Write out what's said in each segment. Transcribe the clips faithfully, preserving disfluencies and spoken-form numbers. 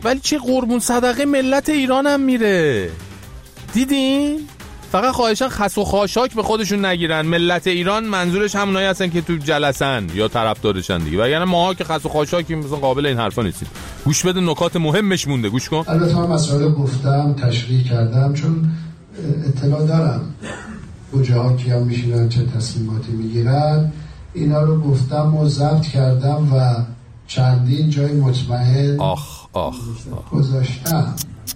ولی چه قربون صدقه ملت ایران هم میره. دیدین؟ فقط خواهشان خس و خاشاک به خودشون نگیرن. ملت ایران منظورش همونایی هستن که تو جلسن یا طرفدارشن دیگه، وگرنه ماها که خس و خاشاکی مثلا قابل این حرفا نیستیم. گوش بده، نکات مهمش مونده، گوش کن. البته من مسائل گفتم، تشریح کردم، چون اطلاع دارم کجاها کیا میشینن، چه تصمیماتی میگیرن. اینا رو گفتم و ضبط کردم و چندین جای مطمئن آخ آخ گذاشتم.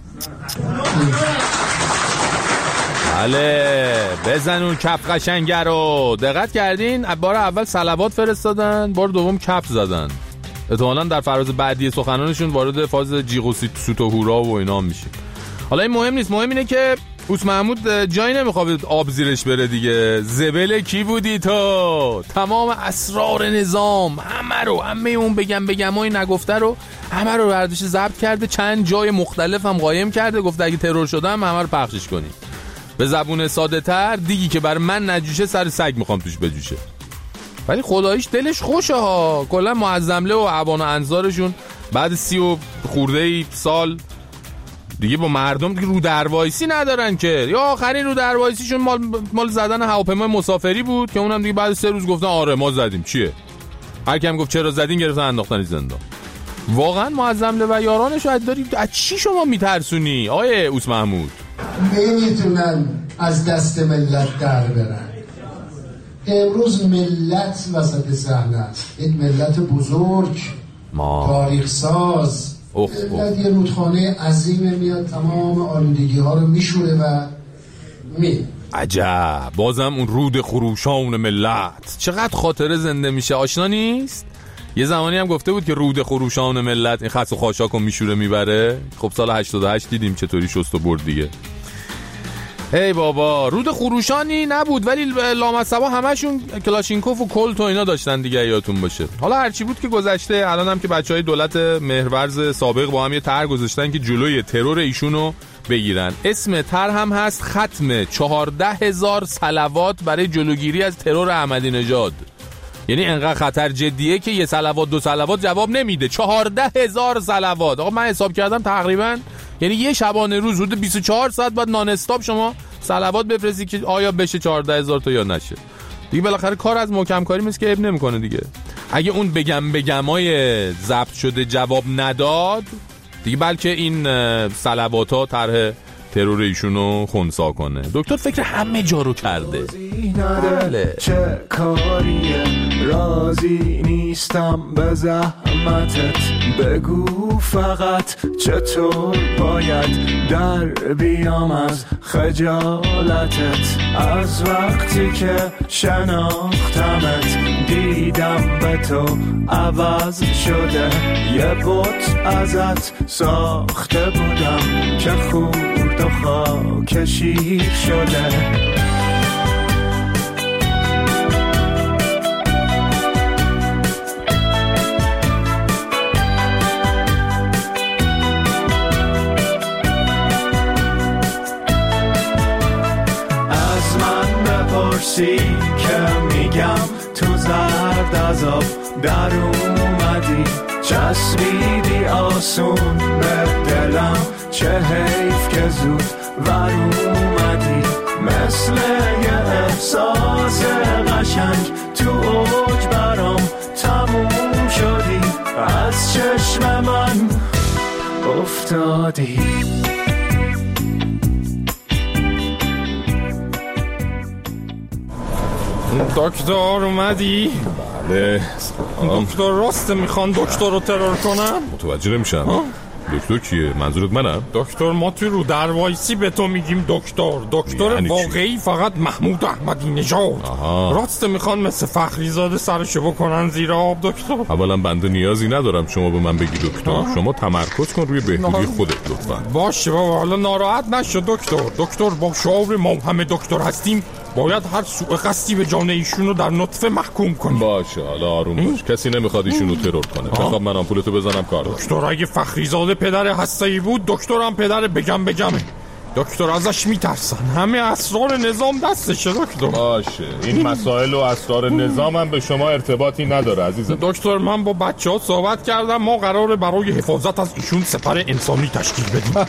بله، بزن اون کف قشنگه رو. دقت کردین؟ بار اول صلوات فرستادن، بار دوم کف زدن. احتمالاً در فراز بعدی سخنانشون وارد فاز جیغ و سوت و هورا و اینا میشه. حالا این مهم نیست، مهم اینه که اوس محمود جایی نمیخواد آب زیرش بره دیگه. زبل کی بودی تو؟ تمام اسرار نظام همه رو، همه اون بگم بگمای نگفته رو همه رو برداشت ضبط کرده، چند جای مختلف هم قایم کرده، گفته اگه ترور شدم همه رو پخشش کنی. به زبون ساده تر، دیگی که بر من نجوشه سر سگ میخوام توش بجوشه. ولی خداییش دلش خوشه ها. کلا معظمله و عوان و انظارشون بعد سی و خورده سال دیگه با مردم دیگه رو دروایسی ندارن که. یا آخرین رو دروایسیشون مال مال زدن هواپیمای مسافری بود که اونم دیگه بعد سه روز گفتن آره ما زدیم، چیه؟ هر کی هم گفت چرا زدین گرفتن انداختن زندان. واقعا معظمله و یارانش رو داری از چی شما میترسونی آیه اوس محمود؟ نمیتونن از دست ملت در برن. امروز ملت وسط صحنه است، یک ملت بزرگ، ما تاریخ ساز. اوه ملت یه رودخانه عظیمه، میاد تمام آلودگی ها رو میشوره و می عجب، بازم اون رود خروشان ملت چقدر خاطره زنده میشه. آشنا نیست؟ یه زمانی هم گفته بود که رود خروشان ملت این خس و خاشاکو میشوره میبره. خب سال هشتاد و هشت دیدیم چطوری شست و برد دیگه. ای بابا، رود خروشانی نبود ولی لامصبا همشون کلاشینکوف و کلت و اینا داشتن دیگه، یادتون باشه. حالا هرچی بود که گذشته، الان هم که بچهای دولت مهرورز سابق با هم یه طرح گذاشتن که جلوی ترور ایشونو بگیرن. اسم طرح هم هست ختم چهارده هزار صلوات برای جلوگیری از ترور احمدی نژاد. یعنی انقدر خطر جدیه که یه صلوات دو صلوات جواب نمیده. چهارده هزار صلوات. آقا من حساب کردم تقریبا یعنی یه شبانه روز حدود بیست و چهار ساعت بعد نان استاپ شما صلوات بفرستی که آیا بشه چهارده هزار تا یا نشه. دیگه بالاخره کار از محکم کاری میشه که اب نمیکنه دیگه. اگه اون بگم بگمای ضبط شده جواب نداد دیگه، بلکه این صلوات‌ها طرح ترور ایشونو خنثی کنه. دکتر فکر همه جا رو کرده. بله. چه کاریه، راضی نیستم به زحمتت، بگو فقط چطور باید در بیام از خجالتت. از وقتی که شناختمت دیدم به تو عوض شده، یه بت ازت ساخته بودم که خورد و خاکشیر شده. از من بپرسی که میگم تو زرد عذاب در اومدی، چسبیدی آسون به دلم، چه حیف که زود ور اومدی. مثل یه احساس قشنگ تو اوج برام تموم شدی، از چشم من افتادی. دکتر اومدی؟ بله. دکتر راست میخوان دکتر رو ترور کنم؟ متوجه نمیشم. دکتر کیه؟ منظورت منم؟ دکتر ما توی رو دروایسی به تو میگیم دکتر. دکتر یعنی واقعی چی؟ فقط محمود احمدی نژاد. راست میخوان مثل فخری زاده سرشو بکنن زیر آب دکتر. اولا بنده نیازی ندارم شما به من بگی دکتر. آه. شما تمرکز کن روی بهبودی خودت لطفا. باشه بابا، حالا ناراحت نشو دکتر. دکتر با شعور ما همه دکتر هستیم، باید هر سوء قصدی به جان ایشونو در نطفه محکوم کنیم. باشه حالا آروم باش. کسی نمیخواد ایشونو ترور کنه. بخوام من آمپولتو بزنم کار. دکتر اگه فخری زاده پدر هسته‌ای بود، دکترم پدر بگم بگمه. دکتر ازش میترسن، همه اسرار نظام دستشه دکتر. باشه، این مسائل و اسرار نظام هم به شما ارتباطی نداره عزیزم. دکتر من با بچه ها صحبت کردم، ما قراره برای حفاظت از ایشون سپر انسانی تشکیل بدیم.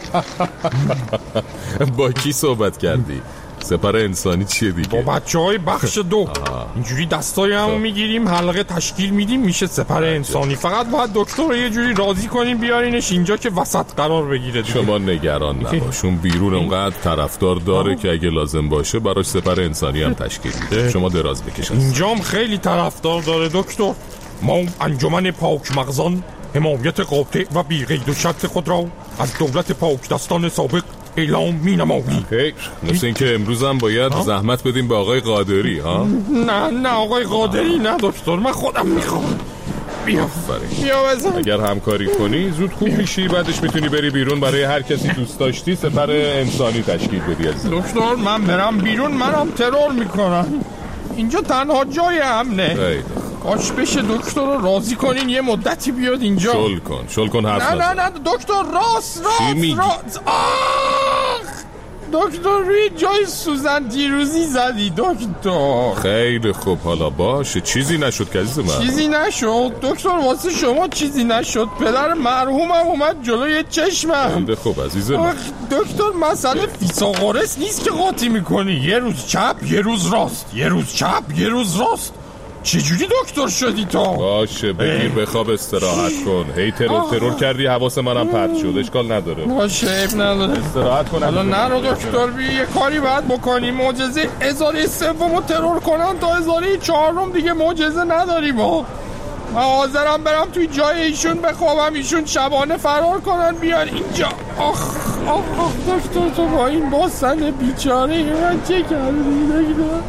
با کی صحبت کردی؟ سپر انسانی چیه دیگه؟ با بچه های بخش دو. اینجوری دستای همو میگیریم، حلقه تشکیل میدیم، میشه سپر انسانی. فقط باید دکتر رو یه جوری راضی کنیم بیارینش اینجا که وسط قرار بگیره دیگه. شما نگران نباشون، بیرون اونقدر طرفدار داره که اگه لازم باشه براش سپر انسانی هم تشکیل میده. شما دراز بکشید. اینجام خیلی طرفدار داره دکتر. ما انجمن پاک مغزان حمایت قاطع و بی قید و شرط خود را از دولت پاک دستان سابق اعلام می نماییم. خیر، مثل این که امروز هم باید ها؟ زحمت بدیم به آقای قادری ها؟ نه نه آقای قادری نه دکتر، من خودم میخوام. بیا بیا بزن. اگر همکاری کنی زود خوب میشی، بعدش میتونی بری بیرون برای هر کسی دوست داشتی سپر انسانی تشکیل بدی. دکتر من برم بیرون منم ترور میکنن، اینجا تنها جای امنه. خیلی کاش بشه دکتر رو راضی کنین یه مدتی بیاد اینجا. شل کن شل کن حرف نه نه نه دکتر راست راست راست. آخ دکتر روی جای سوزن دیروزی زدی دکتر. خیلی خوب، حالا باشه، چیزی نشد که عزیز من. چیزی نشد دکتر، واسه شما چیزی نشد. پدر مرحومم اومد جلوی چشمم. خیلی خوب عزیز من. دکتر مسئله فیثاغورس نیست که قاطی میکنی، یه روز چپ یه روز راست، یه روز چپ یه روز راست. چجوری دکتر شدی تو؟ باشه بگیر بخواب استراحت کن. هی ترور ترور کردی حواس منم پرت شد. اشکال نداره. باشه اب نداره. استراحت کن. حالا نرو دکتر بی یه کاری باید بکنی. معجزه هزاره سومو ترور کنن تا هزاره چهارم دیگه معجزه نداریم. ما من حاضرم برم توی جای ایشون بخوابم، ایشون شبانه فرار کنن بیان اینجا. آخ آخ آخ دکتر تو با این باسن بیچاره من چه کردی دکتر؟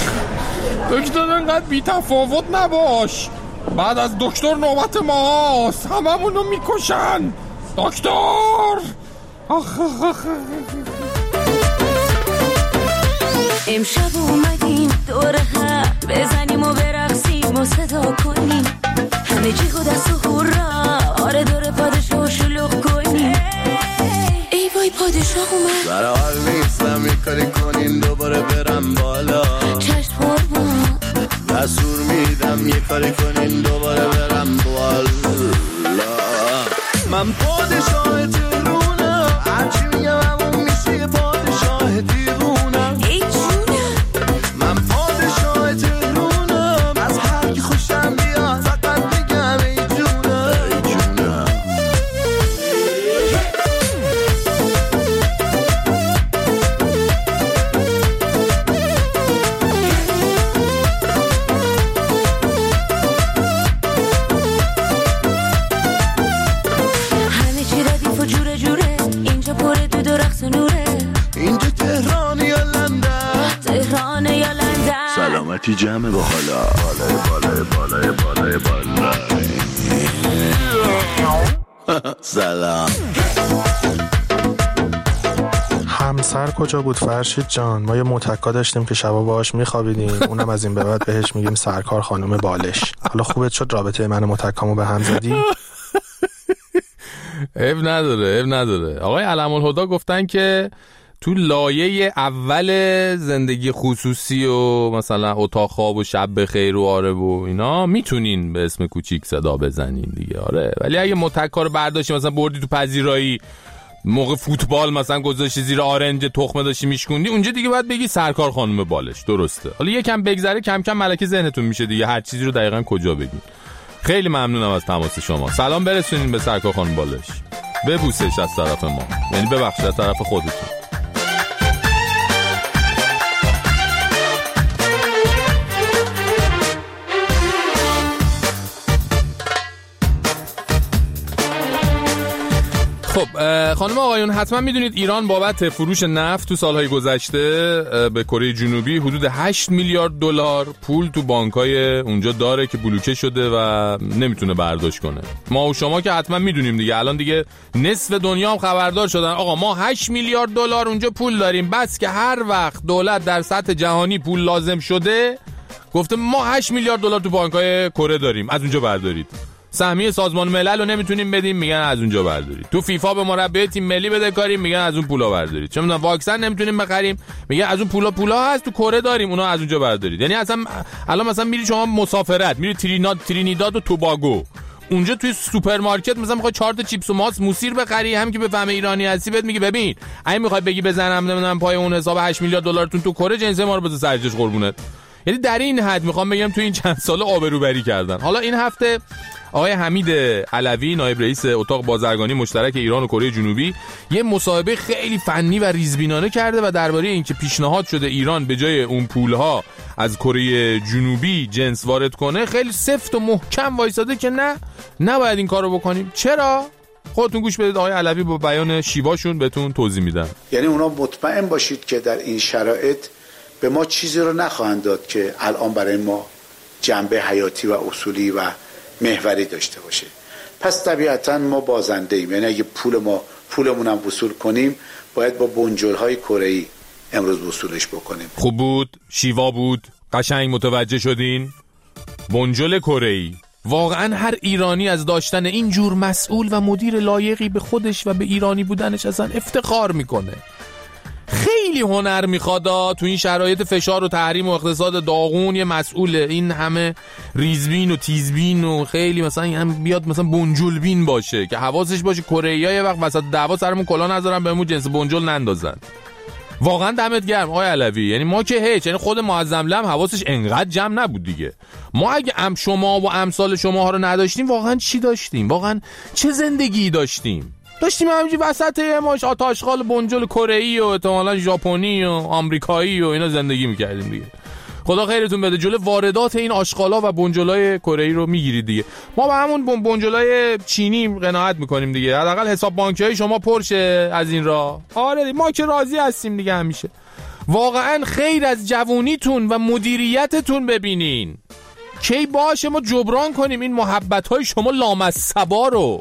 دکتر انقدر بی تفاوت نباش، بعد از دکتر نوبت ماست، هممونو میکشن دکتر. آخ آخ آخ. امشب اومدیم دور هم بزنیم و برقصیم و صدا کنیم، همه جیغ و دست و هورا، آره دور پادشاه شلوغ کنیم. ای وای پادشاه اومد، برا حال نیستم یه کاری کنین دوباره برم بالا. چشم قربان دستور میدم یه کاری کنین دوباره برم بالا. من پادشاه تهرونم، هرچی میگم همون میشه یه پادشاه دیوونم. ای جونم من پادشاه تهرونم، از هر کی خوشم بیاد فقط میگم ای جونم ای جونم. اینجا تهران یا لندن؟ تهران یا لندن؟ سلامتی جمع با حالا بالای بالای بالای بالای بالای. سلام. همسر کجا بود فرشید جان؟ ما یه متکا داشتیم که شبا باهاش میخوابیدیم، اونم از این به بعد بهش میگیم سرکار خانم بالش. حالا خوبت شد رابطه من و متکامو به هم زدی؟ عیب نداره عیب نداره. آقای علم‌الهدی گفتن که تو لایه اول زندگی خصوصی و مثلا اتاق خواب و شب بخیر و آره و اینا میتونین به اسم کوچیک صدا بزنین دیگه. آره ولی اگه متکا رو برداشتی مثلا بردی تو پذیرایی موقع فوتبال مثلا گذاشتی زیر آرنج تخمه داشتی میشکوندی، اونجا دیگه باید بگی سرکار خانم بالش. درسته. حالا یکم بگذره کم کم ملکه ذهنتون میشه دیگه هر چیزی رو دقیقاً کجا بگین. خیلی ممنونم از تماس شما. سلام برسونین به سرکار خانم بالش. ببوسش از طرف ما، یعنی ببخشید از طرف خودتون. خب خانم آقایون حتما میدونید ایران بابت فروش نفت تو سالهای گذشته به کره جنوبی حدود هشت میلیارد دلار پول تو بانکای اونجا داره که بلوکه شده و نمیتونه برداشت کنه. ما و شما که حتما میدونیم دیگه، الان دیگه نصف دنیا هم خبردار شدن آقا ما هشت میلیارد دلار اونجا پول داریم، بس که هر وقت دولت در سطح جهانی پول لازم شده گفته ما هشت میلیارد دلار تو بانکای کره داریم از اونجا بردارید. سهمیه سازمان ملل رو نمیتونیم بدیم، میگن از اونجا بردارید. تو فیفا به مربی تیم ملی بده کاریم، میگن از اون پولا بردارید. چه میدونم واکسن نمیتونیم بخریم، میگن از اون پولا پولا هست تو کره داریم، اونا از اونجا بردارید. یعنی اصلا الان مثلا میری شما مسافرت، میری تریناد ترینیداد و توباگو، اونجا توی سوپرمارکت مثلا میخوای چهار تا چیپس و ماست موسیر بخری، هم که بفهمه ایرانی هستی بهت میگه ببین اگه میخوای بگی بزنم نمیدونم پای اون حساب هشت میلیارد دلارتون تو کره، جنسه ما رو بذار سرجش قربونت. یعنی در این حد میخوام بگم تو این چند سال آبروبری کردن. حالا این هفته آقای حمید علوی نایب رئیس اتاق بازرگانی مشترک ایران و کره جنوبی یه مصاحبه خیلی فنی و ریزبینانه کرده و درباره اینکه پیشنهاد شده ایران به جای اون پولها از کره جنوبی جنس وارد کنه خیلی سفت و محکم وایساده که نه نباید این کارو بکنیم. چرا؟ خودتون گوش بدید آقای علوی با بیان شیواشون بهتون توضیح میدن. یعنی اونا مطمئن باشید که در این شرایط به ما چیزی رو نخواهند داد که الان برای ما جنبه حیاتی و اصولی و محوری داشته باشه. پس طبیعتا ما بازنده ایم. یعنی اگه پول ما پولمون هم وصول کنیم باید با بنجل‌های کره‌ای امروز وصولش بکنیم. خوب بود، شیوا بود، قشنگ متوجه شدین. بنجل کره‌ای. واقعا هر ایرانی از داشتن این جور مسئول و مدیر لایقی به خودش و به ایرانی بودنش اصلا افتخار میکنه. خیلی هنر میخواد تو این شرایط فشار و تحریم و اقتصاد داغون یه مسئول این همه ریزبین و تیزبین و خیلی مثلا هم بیاد مثلا بنجلبین باشه که حواسش باشه کره‌ای‌ها یه وقت وسط دعوا سرمون کلا نذارن بهمون جنس بنجل نندازن. واقعا دمت گرم آقای علوی. یعنی ما که هیچ، یعنی خود معظم لم حواسش انقدر جمع نبود دیگه. ما اگه ام شما و امثال شماها رو نداشتیم واقعا چی داشتیم؟ واقعا چه زندگی داشتیم؟ داشتیم همینجوری وسط ماش آتاشغال بنجل کره‌ای و احتمالاً ژاپنی و آمریکایی و اینا زندگی می‌کردیم دیگه. خدا خیرتون بده، جلوی واردات این آشغالا و بنجلای کره‌ای رو میگیرید دیگه. ما با همون بنجلای چینی قناعت میکنیم دیگه. حداقل حساب بانکی شما پرشه از این راه. آره ما که راضی هستیم دیگه همیشه. واقعا خیر از جوونیتون و مدیریتتون ببینین. کی باشه ما جبران کنیم این محبت‌های شما لامصبا رو.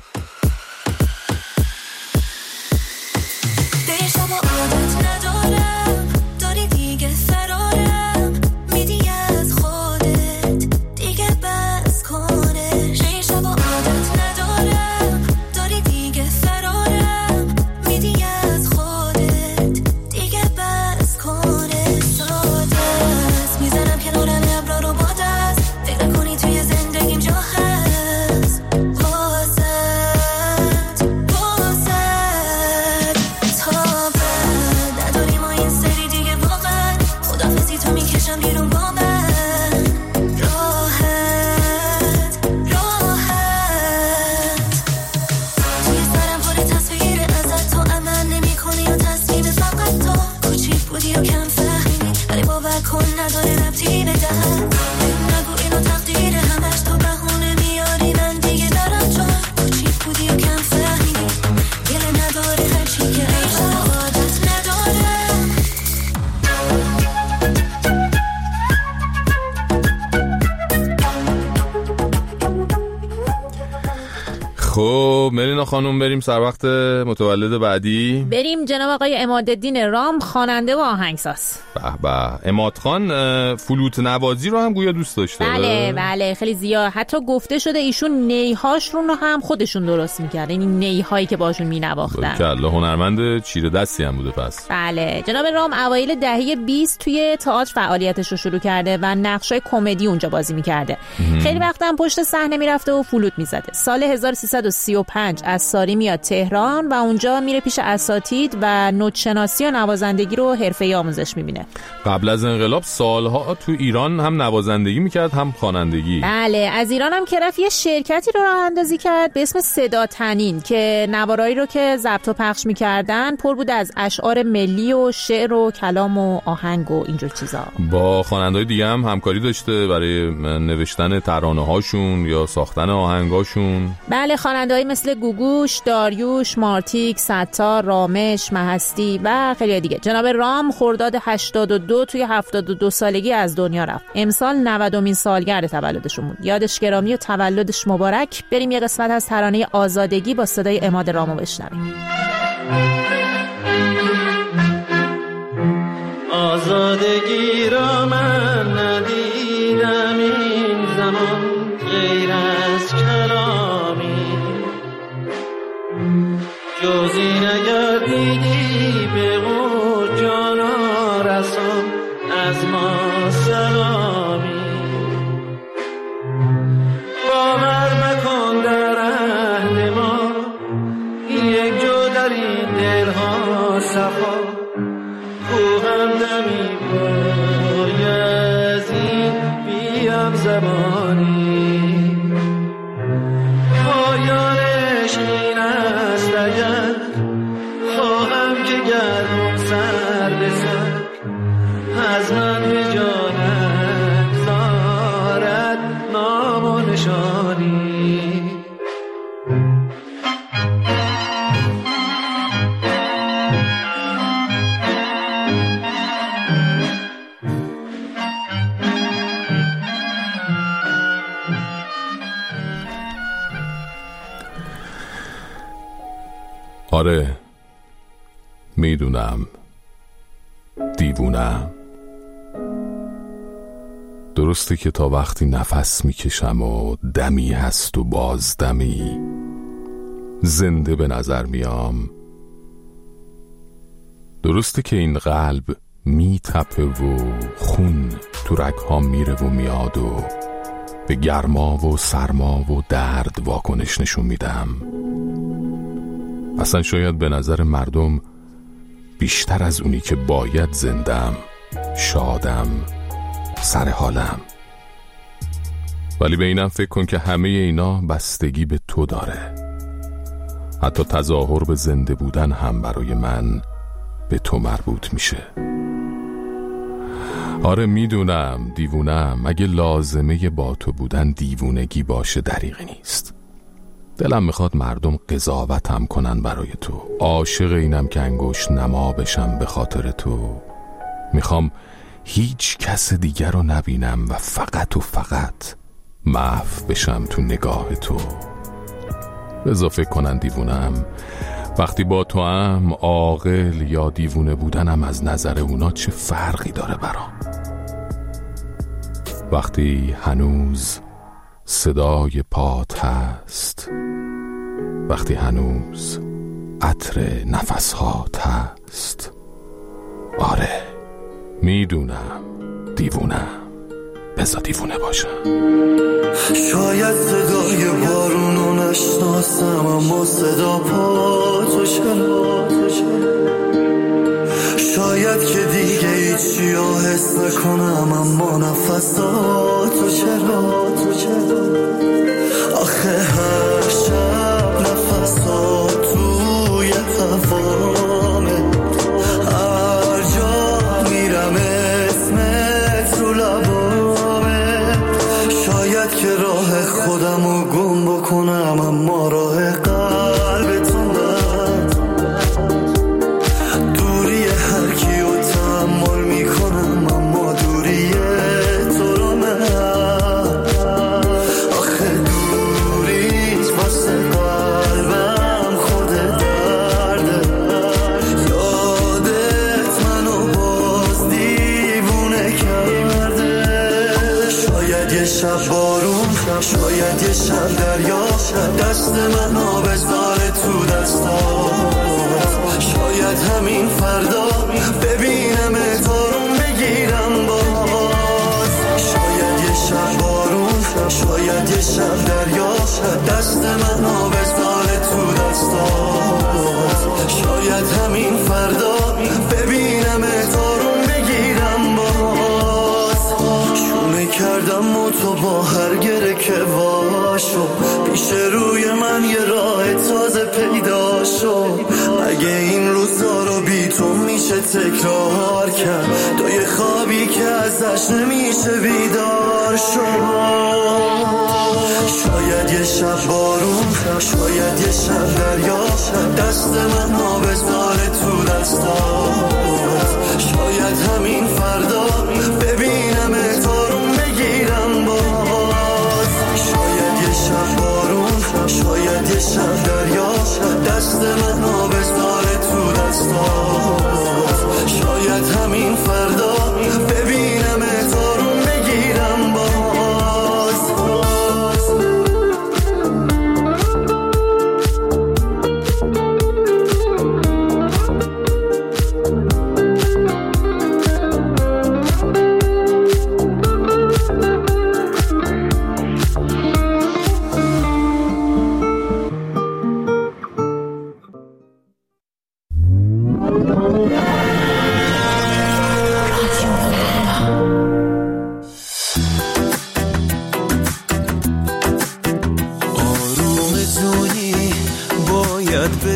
خب ملینا خانم بریم سر وقت متولد بعدی. بریم جناب آقای عمادالدین رام، خواننده و آهنگساز. به به. عماد خان فلوت نوازی رو هم گویا دوست داشته. بله بله خیلی زیاد. حتی گفته شده ایشون نیهاش رو هم خودشون درست می‌کرد. یعنی نیهایی که باشون می‌نواختن. که الله هنرمند چیره دستی هم بوده پس. بله. جناب رام اوایل دهه بیست توی تئاتر فعالیتش رو شروع کرده و نقشای کمدی اونجا بازی می‌کرده. خیلی وقتا هم پشت صحنه میرفته و فلوت می‌زده. سال هزار و سیصد و سی و پنج از ساری میاد تهران و اونجا میره پیش اساتید و نوت‌شناسی و نوازندگی رو حرفه‌ای آموزش می‌بینه. قبل از انقلاب سالها تو ایران هم نوازندگی میکرد هم خوانندگی. بله از ایران هم که رفت یه شرکتی رو راه اندازی کرد به اسم صدا تنین که نوارایی رو که ضبط و پخش میکردن پر بود از اشعار ملی و شعر و کلام و آهنگ و اینجور چیزا. با خواننده‌های دیگه هم همکاری داشته برای نوشتن ترانه‌هاشون یا ساختن آهنگاشون. بله خواننده‌ای مثل گوگوش، داریوش، مارتیک، ستار، رامش، مهستی و خیلی دیگه. جناب رام خرداد هشتاد و دو توی هفتاد و دو سالگی از دنیا رفت. امسال نودمین سالگرد تولدشون بود. یادش گرامی و تولدش مبارک. بریم یه قسمت از ترانه آزادگی با صدای عماد رامو بشنویم. آزادگی را من ندیدم این زمان غیر از جزی نگردیدی به غور جانا رسان از ما سلامی باور مکن در عهد ما یک جو در این دلها صفا کوهم دمی بایزی بیم زمانی پایانش این است اگر خواهم که گردون سر به سر از من به جان نگذارد نام و نشانی آره میدونم دیوونم. درسته که تا وقتی نفس میکشم و دمی هست و باز دمی زنده به نظر میام. درسته که این قلب میتپه و خون تو رگ‌ها میره و میاد و به گرما و سرما و درد واکنش نشون میدم. اصلا شاید به نظر مردم بیشتر از اونی که باید زندم، شادم، سر حالم. ولی به اینم فکر کن که همه اینا بستگی به تو داره. حتی تظاهر به زنده بودن هم برای من به تو مربوط میشه. آره میدونم دیوونم. اگه لازمه با تو بودن دیوونگی باشه دریغی نیست. دلم میخواد مردم قضاوتم کنن برای تو. عاشق اینم که انگشت نما بشم به خاطر تو. میخوام هیچ کس دیگر رو نبینم و فقط و فقط محو بشم تو نگاه تو. بذار فکر کنن دیوونم. وقتی با تو هم عاقل یا دیوونه بودنم از نظر اونا چه فرقی داره برام. وقتی هنوز صدای پات هست، وقتی هنوز عطر نفسهات هست. آره میدونم دیوونم. بذار دیوونه باشم. شاید صدای بارونو نشناسم اما صدا پاتو شناسم. شاید که دیگه هیچی ها حس نکنم اما نفساتو شناسم. آخه هر شب نفسات توی هوامه، هر جا میرم اسمت رو لبامه. شاید که راه خودمو گم بکنم اما راه قلبتون دارم. دوری هر کیو تحمل میکنم اما دوری تو رو نه. آخه دوریت واسه قلبم خود درده. یادت منو باز دیوونه کرده. شاید یه شب بارون، شاید یه شب دریا، دست منو بذاره تو دستات. شاید همین فردا ببینم اتارون بگیرم باز. شاید یه شب بارون، شاید یه شب دریا، دست منو بذاره تو دستات. شاید همین فردا ببینم اتارون بگیرم باز. شونه کردم و تو با هر گره که واشو پیش روی من یه راه تازه پیدا شد. اگه این روزا رو بی تو میشه تکرار کرد، تو یه خوابی که ازش نمیشه بیدار شد. شاید یه شب بارون، شاید یه شب دریا، دست منو بذاره تو دستات. شاید همین فردا ببینم اتارون بگیرم باز. شاید یه شب بارون، شاید یه شب دریا، دست منو بذاره تو دستات. شاید همین فردا ببینم اتارون بگیرم باز.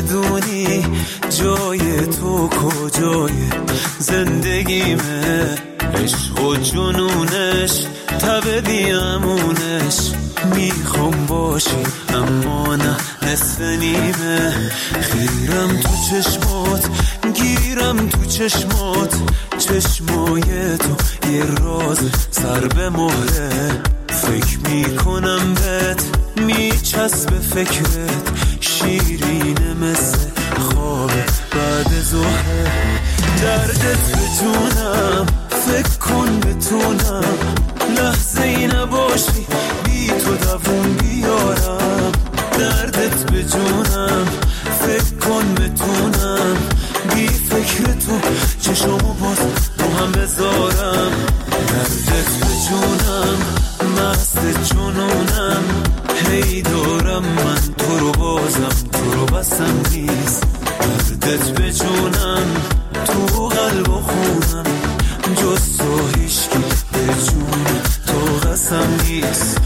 بدونی جای تو کجای زندگیمه، عشق و جنونش تب بیامونش، میخوام باشی اما نه نصف نیمه، خیرم تو چشمات گیرم تو چشمات، چشمای تو یه راز سر به مهره، فکر میکنم بهت میچسبه فکرت، شیرینه مثل خواب بعد ظهره، دردت بتونم فکر کن بتونم، لحظه ای نباشی بی تو دووم بیارم، دردت بجونم فکر کن بتونم، بی فکر تو چشمو باز رو هم بذارم، دردت بجونم مست جنونم، هی دارم من تو رو بازم تو رو بسم نیست، دردت بجونم تو قلب و خونم، جز تو هیشکی بجون تو قسم نیست.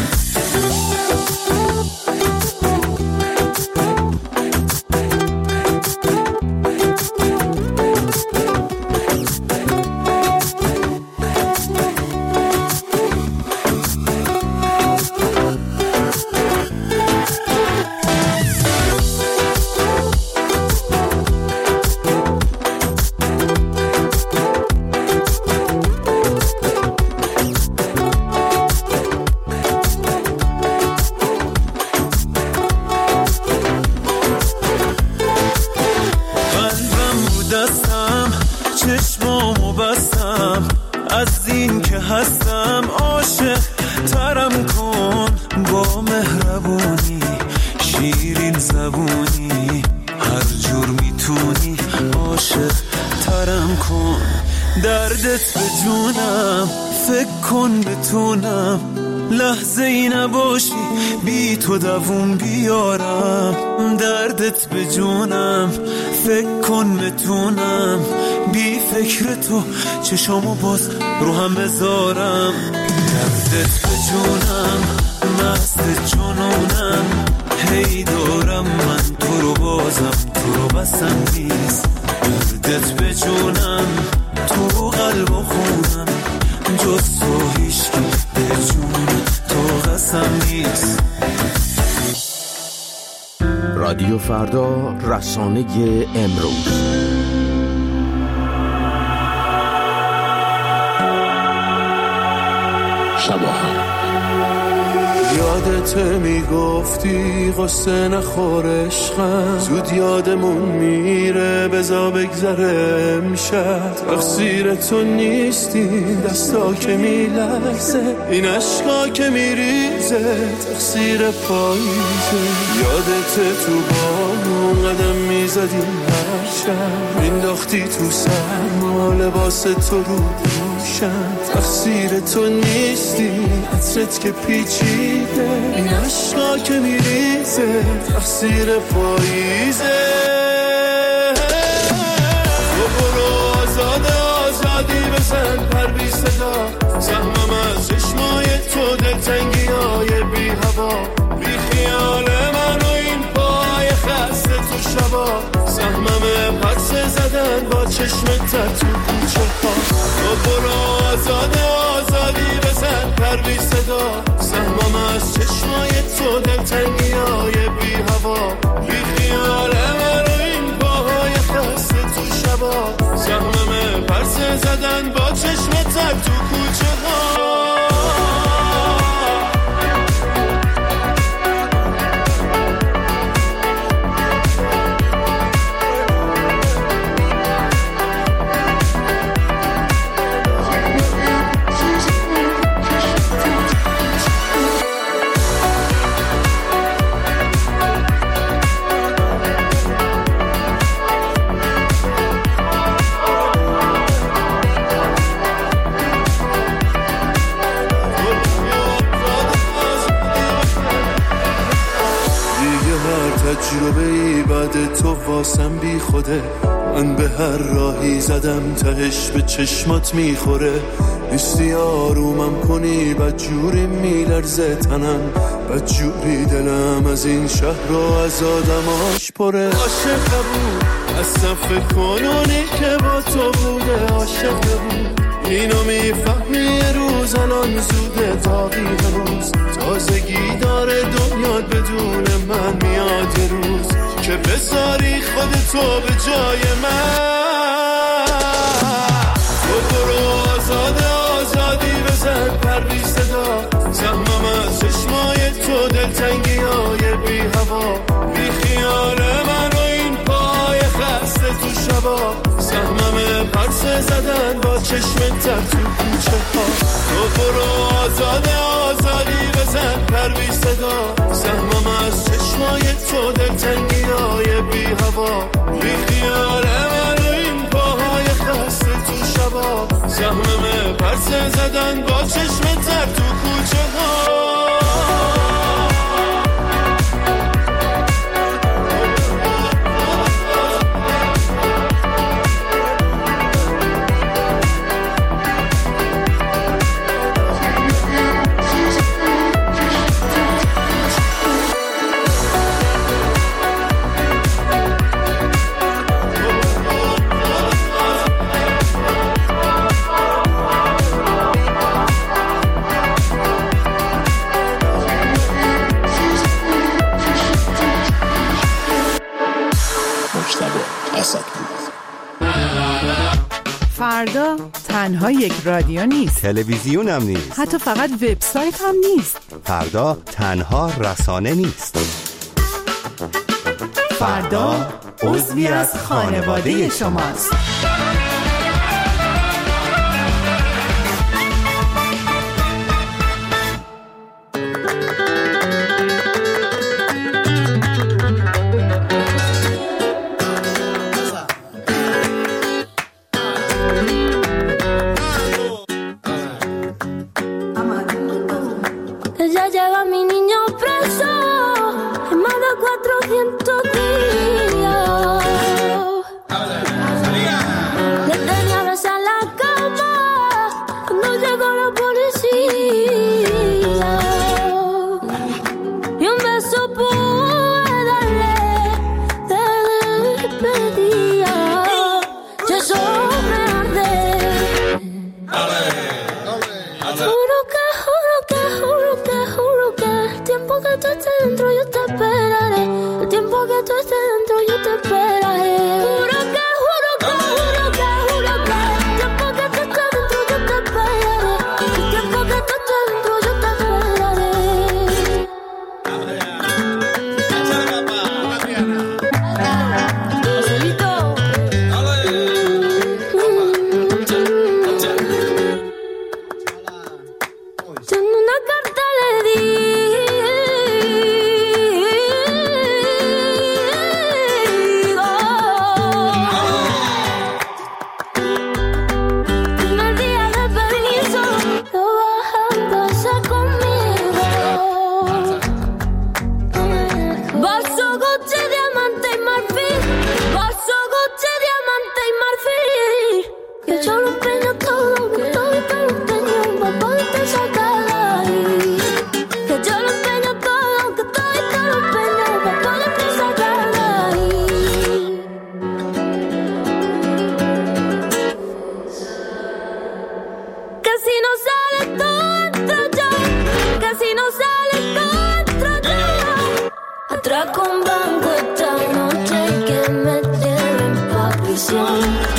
چشمامو بستم از این که هستم، عاشق ترم کن با مهربونی، شیرین زبونی، هر جور میتونی عاشق ترم کن، دردت به جونم فکر کن بتونم، لحظه ای نباشی بی تو دووم بیارم، دردت به جونم فکر کن بتونم، بی فکر تو چشامو باز رو هم بذارم، دردت به جونم مست جنونم، هی دارم من تو رو بازم تو رو بسم نیست، دردت به جونم تو قلب و خونم، جز تو هیشکی به جون تو قسم نیست. رادیو فردا، رسانه امروز. شباها یادت میگفتی قصه نخور عشقم، زود یادمون میره بزا بگذره میشد، تقصیر تو نیستی دستا که میلرزه، این عشقا که میریزه تقصیر پاییزه، یادت تو بامون قدم میزدیم هر شب، مینداختی تو سرما لباس تو رو دوشم، تقصیر تو نیستی عطرت که پیچیده، این عشقا که میریزه تقصیر پاییزه، تو برو آزاده آزادی بزن پر بی صدا، سهمم از چشمای تو دلتنگی های بی هوا، بی خیال من و این پای خسته تو شبا، سهمم پس زدن با چشمت تو کوچه ها، تو برو آزاده آزادی بزن پر بی صدا، سهمم از چشمای تو دلتنگی های بی هوا، بی خیال من و این پاهای خسته تو شبا، سهمم پرس زدن با چشمت تو کوچه ها. بی خوده. من به هر راهی زدم تهش به چشمات میخوره. نیستی آرومم کنی بدجوری میلرزه تنم، بدجوری دلم از این شهر و از آدماش پره. عاشق بود اصلا فکر کنونی که با تو بوده. عاشق بود اینو میفهمی یه روز الان زوده تاقی هنوز. تازگی داره دنیا بدون من میاد یه روز که بذاری خودتو به جای من. تو برو آزاده آزادی بزن پر بی صدا. زحمم از چشمای تو دلتنگی های بی هوا. بی خیال من و این پای خسته تو شبا. زحمم پرسه زدن با چشم تر تو کوچه ها. تو برو آزاده آزادی بزن پر بی صدا. زحمم از چشمای تو دلتنگی های بی هوا. بی خیال من و این پاهای خسته تو شبا. زحمم پرسه زدن با چشم تر تو کوچه ها. فردا تنها یک رادیو نیست، تلویزیون هم نیست، حتی فقط وبسایت هم نیست. فردا تنها رسانه نیست. فردا عضوی از خانواده شماست.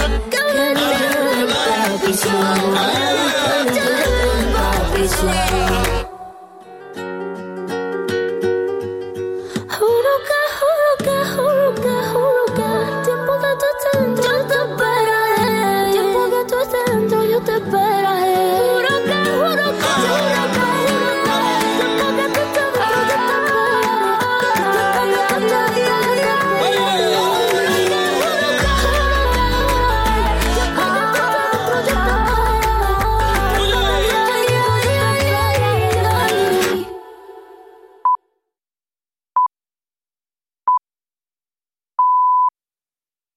Papi,